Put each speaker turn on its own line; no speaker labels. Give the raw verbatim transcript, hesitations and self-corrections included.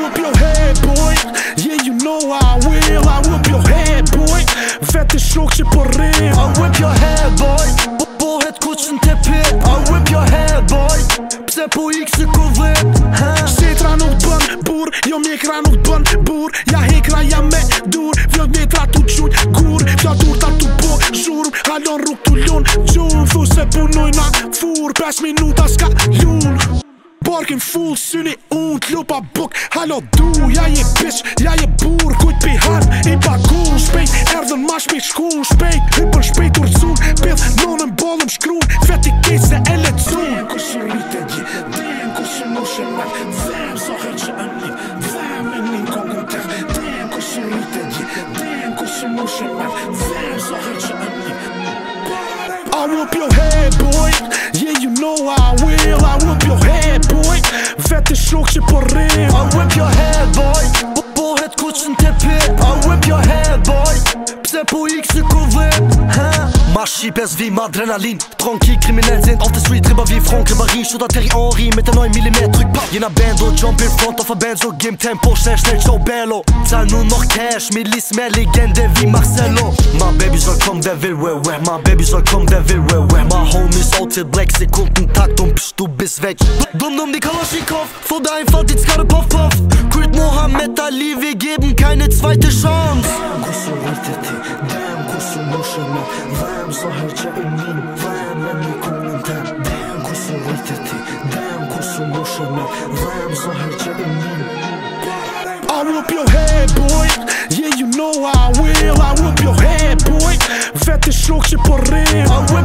whoop your head, boy. Yeah, you know I will. I whoop your head, boy. Vete shok që po rrim.
I whip your head, boy. Bohet kuqën te pit. I whip your head, boy. Pse po ik se ku vlet.
Setra nuk bën bur, jo mjekra nuk bën bur. Ja hekra ja me dur, vjot metra tu qujt gur. Vja dur ta tu po zhurm, halon rrug tu lun gjum. Thu se punojna fur, pes minuta s'ka lun. Barkin full, syni unë, t'lupa buk. Halo du, ja je bitch, ja je bur. Kujt pi han, i bagun. Shpejt, erdhen ma shpejt shkun. Shpejt, hypën shpejt urcun. Pith, nonën ballëm shkrun. Veti kejt se e lecun. Dhem ku së rritë gji, dhem ku së mushe mat. Dhem sa her që e një, dhem e një kongën tem. Dhem ku së rritë gji, dhem ku së mushe mat. Dhem sa her që e një. I whoop your head, boy. Yeah, you know I will. I whoop your head, boy. Vete shok që po rrim.
I whip your head, boy. Bohet kuqën te pit. I whip your head, boy. Pse po ik se ku vlet. Ma shqipes vi ma adrenalin. Tranquille, criminel, zent off the street. Ribba vi franc, ribba rin. Shoot à Terry Henry, met un nine millimeter truc pap. Jena bando, jump in front of a benzo. Game tempo, snel, snel, so bello. Tar nu nog cash, milis med legende vi Marcelo. My baby zal kom, der vil where where. My baby zal kom, der vil where where. My homies alltid black, sekunden takt om pst, du bist weg. Dumm dumm die Kalaschnikow, vor deinem Fall jetzt gerade Puff Puff. Creed Mohammed Ali, wir geben keine zweite Chance.
I whoop your head, boy. Yeah, you know I will. I whoop your head, boy. Vete shok që po rrim.